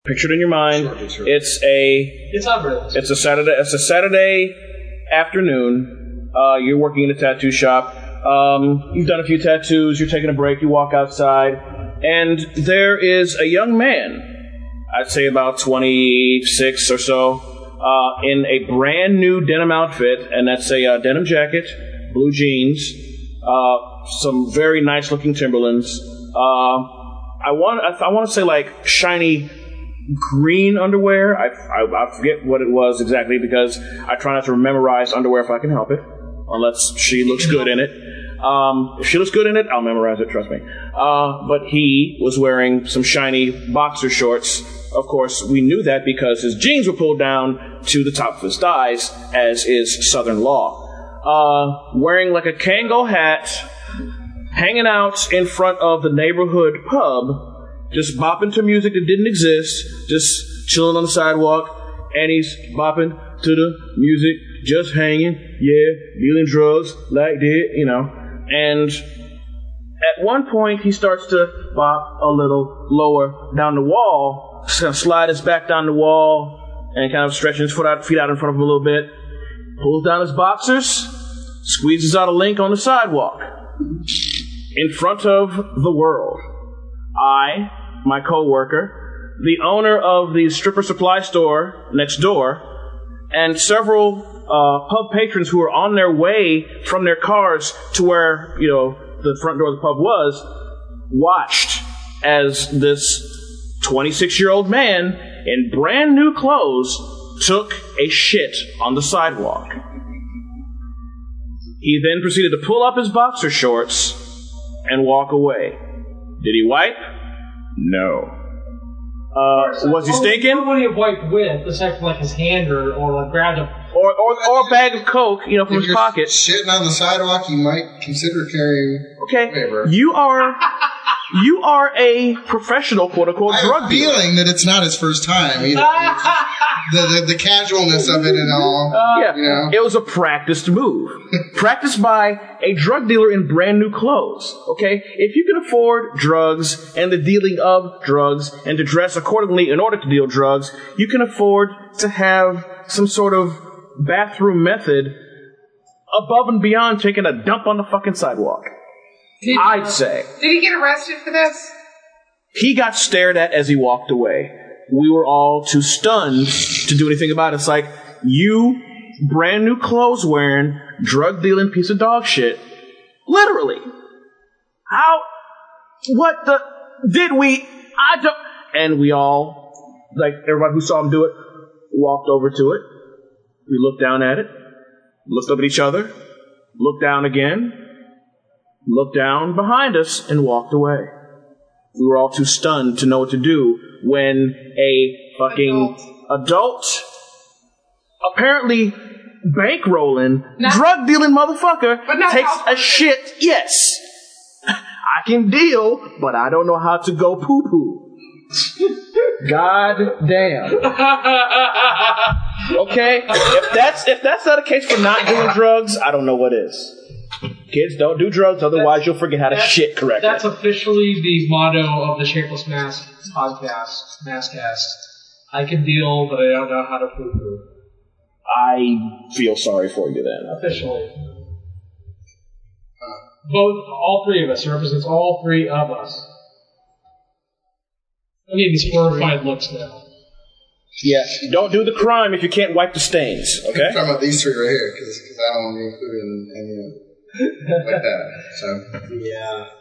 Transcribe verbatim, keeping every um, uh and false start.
Picture it in your mind. Sure, sure. It's a It's unrealistic. it's a Saturday it's a Saturday afternoon. Uh, you're working in a tattoo shop. Um, you've done a few tattoos. You're taking a break. You walk outside, and there is a young man. I'd say about twenty-six or so, uh, in a brand new denim outfit, and that's a uh, denim jacket, blue jeans, uh, some very nice looking Timberlands. Uh, I want I, I want to say like shiny green underwear. I, I, I forget what it was exactly because I try not to memorize underwear if I can help it, unless she looks good in it. Um, if she looks good in it, I'll memorize it, trust me. Uh, but he was wearing some shiny boxer shorts. Of course, we knew that because his jeans were pulled down to the top of his thighs, as is Southern law. Uh, wearing like a Kango hat, hanging out in front of the neighborhood pub, just bopping to music that didn't exist, just chilling on the sidewalk, and he's bopping to the music, just hanging, yeah, dealing drugs like that, you know. And at one point, he starts to bop a little lower down the wall, kind of slide his back down the wall, and kind of stretching his foot out, feet out in front of him a little bit. Pulls down his boxers, squeezes out a link on the sidewalk, in front of the world. I, my co-worker, the owner of the stripper supply store next door, and several uh, pub patrons who were on their way from their cars to where, you know, the front door of the pub was, watched as this twenty-six-year-old man in brand new clothes took a shit on the sidewalk. He then proceeded to pull up his boxer shorts and walk away. Did he wipe? No. Uh, was he stinking? What would he have wiped with, aside from like his hand or, or like grabbed a... Or, or, or a bag of Coke, you know, from if his you're pocket. Shitting on the sidewalk, you might consider carrying. Okay, whatever. you are... You are a professional, quote-unquote, I drug have a dealer. feeling that it's not his first time either. the, the the casualness of it and all. Uh, yeah, you know? it was a practiced move. Practiced by a drug dealer in brand new clothes. Okay? If you can afford drugs and the dealing of drugs and to dress accordingly in order to deal drugs, you can afford to have some sort of bathroom method above and beyond taking a dump on the fucking sidewalk. Did, I'd say. Did he get arrested for this? He got stared at as he walked away. We were all too stunned to do anything about it. It's like, you brand new clothes wearing, drug dealing piece of dog shit. Literally. How? What the? Did we? I don't. And we all, like everybody who saw him do it, walked over to it. We looked down at it, looked up at each other, looked down again, looked down behind us, and walked away. We were all too stunned to know what to do when a fucking adult, adult apparently bankrolling, Not, drug-dealing motherfucker but not takes how- a shit. Yes. I can deal, but I don't know how to go poo-poo. God damn. Okay? If that's, if that's not a case for not doing drugs, I don't know what is. Kids, don't do drugs, otherwise That's, you'll forget how to shit correctly. That's officially the motto of the Shapeless Mask podcast, Maskcast. I can deal, but I don't know how to poo-poo. I feel sorry for you then. Officially. Both, all three of us. It represents all three of us. I need these horrified looks now. Yeah, don't do the crime if you can't wipe the stains, okay? I'm talking about these three right here, because I don't want to be included in any of like that. So. Yeah.